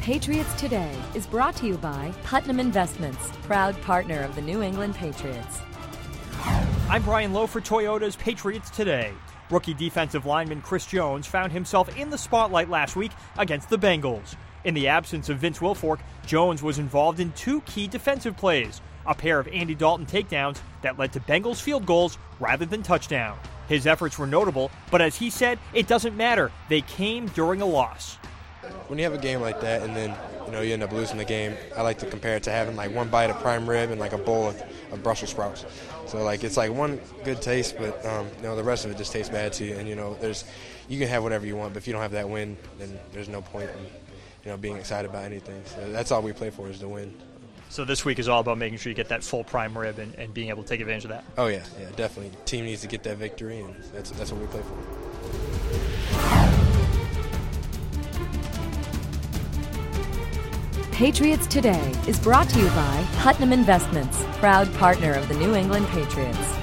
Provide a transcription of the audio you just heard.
Patriots Today is brought to you by Putnam Investments, proud partner of the New England Patriots. I'm Brian Lowe for Toyota's Patriots Today. Rookie defensive lineman Chris Jones found himself in the spotlight last week against the Bengals. In the absence of Vince Wilfork, Jones was involved in two key defensive plays, a pair of Andy Dalton takedowns that led to Bengals field goals rather than touchdown. His efforts were notable, but as he said, it doesn't matter. They came during a loss. When you have a game like that and then you end up losing the game, I like to compare it to having like one bite of prime rib and like a bowl of Brussels sprouts. So like it's like one good taste, but the rest of it just tastes bad to you. And you can have whatever you want, but if you don't have that win, then there's no point in being excited about anything. So that's all we play for is to win. So this week is all about making sure you get that full prime rib and being able to take advantage of that. Oh yeah, definitely. The team needs to get that victory, and that's what we play for. Patriots Today is brought to you by Putnam Investments, proud partner of the New England Patriots.